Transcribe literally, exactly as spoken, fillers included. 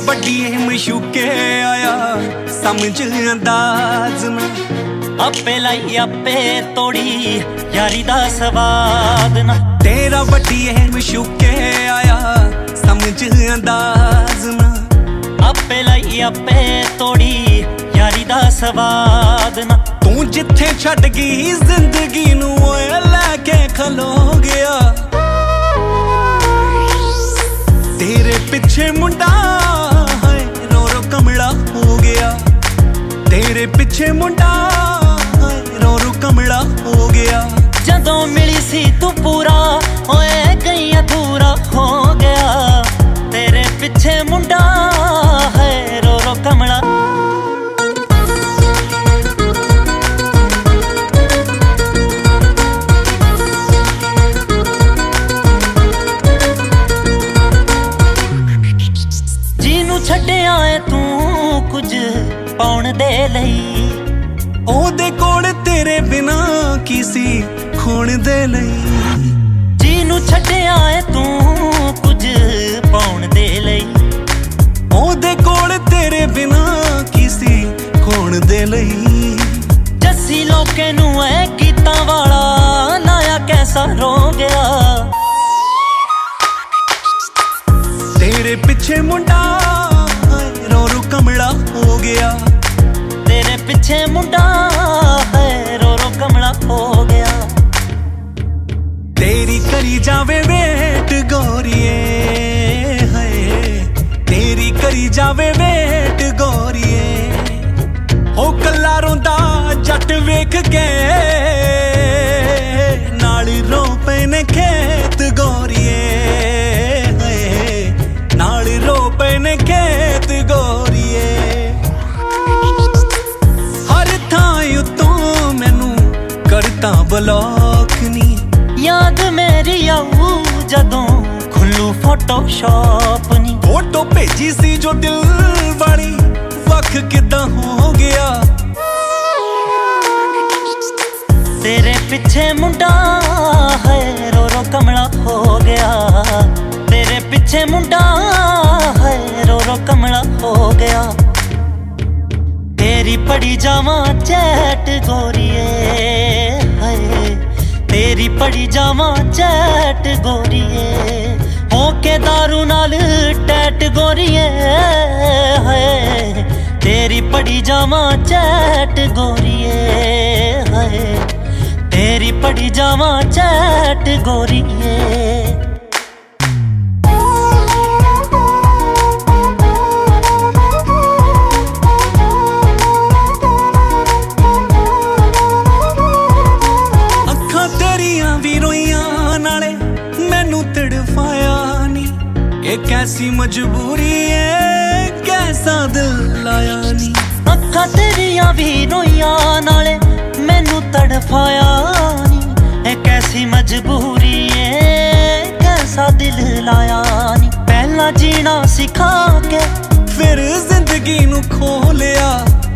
ਵੱਡੀ ਮਸ਼ੂਕੇ ਆਇਆ ਸਮਝ ਅੰਦਾਜ਼ ਨਾ ਆਪੇ ਲਾਈ ਆਪੇ ਤੋੜੀ ਯਾਰੀ ਦਾ ਸਵਾਦ ਨਾ ਤੇਰਾ ਵੱਡੀ ਮਸ਼ੂਕੇ ਆਇਆ ਸਮਝ ਅੰਦਾਜ਼ ਨਾ ਆਪੇ ਲਾਈ ਆਪੇ ਤੋੜੀ ਯਾਰੀ ਦਾ ਸਵਾਦ ਨਾ ਤੂੰ ਜਿੱਥੇ ਛੱਡ ਗਈ ਜ਼ਿੰਦਗੀ ਨੂੰ ਓਏ ਲੈ ਕੇ ਖਲੋ ਗਿਆ ਤੇਰੇ ਪਿੱਛੇ ਮੁੰਡਾ ਹੈ ਰੋ ਰੋ ਕਮਲਾ ਹੋ ਗਿਆ ਤੇਰੇ ਪਿੱਛੇ ਮੁੰਡਾ ਹੈ ਰੋ ਰੋ ਕਮਲਾ ਹੋ ਗਿਆ ਜਦੋਂ ਮਿਲੀ ਸੀ ਤੂੰ ਪੂਰਾ ਓਏ ਗਈ ਅਧੂਰਾ ਹੋ ਗਿਆ ਤੇਰੇ ਪਿੱਛੇ ਮੁੰਡਾ ਹੈ ਰੋ ਰੋ ਕਮਲਾ ਛੱਡਿਆ ਏ ਤੂੰ ਕੁਝ ਪਾਉਣ ਦੇ ਲਈ ਉਹਦੇ ਕੋਲ ਤੇਰੇ ਬਿਨਾ ਕੀ ਸੀ ਖੋਣ ਦੇ ਲਈ ਜਿਹਨੂੰ ਛੱਡਿਆ ਏ ਤੂੰ ਕੁਝ ਪਾਉਣ ਦੇ ਲਈ ਉਹਦੇ ਕੋਲ ਤੇਰੇ ਬਿਨਾ ਕੀ ਸੀ ਖੋਣ ਦੇ ਲਈ ਜੱਸੀ ਲੋਕੇ ਨੂੰ ਐ ਗੀਤਾਂ ਵਾਲਾ ਲਾਇਆ ਕੈਸਾ ਰੋ ਗਿਆ ਤੇਰੇ ਪਿੱਛੇ ਮੁੰਡਾ ਰੋ ਰੋ ਕਮਲਾ ਹੋ ਗਿਆ ਤੇਰੇ ਪਿੱਛੇ ਮੁੰਡਾ ਹੈ ਰੋ ਰੋ ਕਮਲਾ ਹੋ ਗਿਆ ਤੇਰੀ ਕਰੀ ਜਾਵੇ ਵੇਟ ਗੋਰੀਏ ਹੈ ਤੇਰੀ ਕਰੀ ਜਾਵੇ ਵੇਟ ਗੋਰੀਏ ਹੋ ਕੱਲਾ ਰੋਂਦਾ ਜੱਟ ਵੇਖ ਕੇ ਨਾਲ ਰੋ ਪਏ ਨੇ ਖੇਤ ਗੋਰੀਏ ਹੈ ਨਾਲ ਰੋ ਪਏ ਨੇ ਖੇਤ ਗੋਰੀਏ ਹਰ ਥਾਂ ਉਤੋਂ ਮੈਨੂੰ ਕਰਤਾ ਬਲੌਕ ਨੀ ਯਾਦ ਮੇਰੀ ਆਊ ਜਦੋਂ ਖੁੱਲੂ ਫੋਟੋਸ਼ਾਪ ਨੀ ਫੋਟੋ ਭੇਜੀ ਸੀ ਜੋ ਦਿਲ ਵਾਲੀ ਵੱਖ ਕਿੱਦਾਂ ਹੋ ਗਿਆ ਤੇਰੇ ਪਿੱਛੇ ਮੁੰਡਾ ਹੈ ਰੋ ਰੋ ਕਮਲਾ ਹੋ ਗਿਆ ਤੇਰੇ ਪਿੱਛੇ ਮੁੰਡਾ ਹੈ ਰੋ ਰੋ ਕਮਲਾ ਹੋ ਗਿਆ ਤੇਰੀ ਪੜੀ ਜਾਵਾਂ ਚੈਟ ਗੋਰੀਏ ਹਾਏ ਤੇਰੀ ਪੜੀ ਜਾਵਾਂ ਚੈਟ ਗੋਰੀਏ ਹੋ ਕੇ ਦਾਰੂ ਨਾਲ ਟੈਟ ਗੋਰੀਏ ਹਾਏ ਤੇਰੀ ਪੜੀ ਜਾਵਾਂ ਚੈਟ ਗੋਰੀਏ ਹਾਏ ਤੇਰੀ ਪੜੀ ਜਾਵਾਂ ਚੈਟ ਗੋਰੀਏ ਇਹ ਕੈਸੀ ਮਜਬੂਰੀ ਏ ਕੈਸਾ ਦਿਲ ਲਾਇਆ ਨੀ ਅੱਖਾਂ ਤੇਰੀਆਂ ਵੀ ਰੋਈਆਂ ਨਾਲੇ ਮੈਨੂੰ ਤੜਫਾਇਆ ਨੀ ਇਹ ਕੈਸੀ ਮਜਬੂਰੀ ਏ ਕੈਸਾ ਦਿਲ ਲਾਇਆ ਨੀ ਪਹਿਲਾਂ ਜੀਣਾ ਸਿਖਾ ਕੇ ਫਿਰ ਜ਼ਿੰਦਗੀ ਨੂੰ ਖੋ ਲਿਆ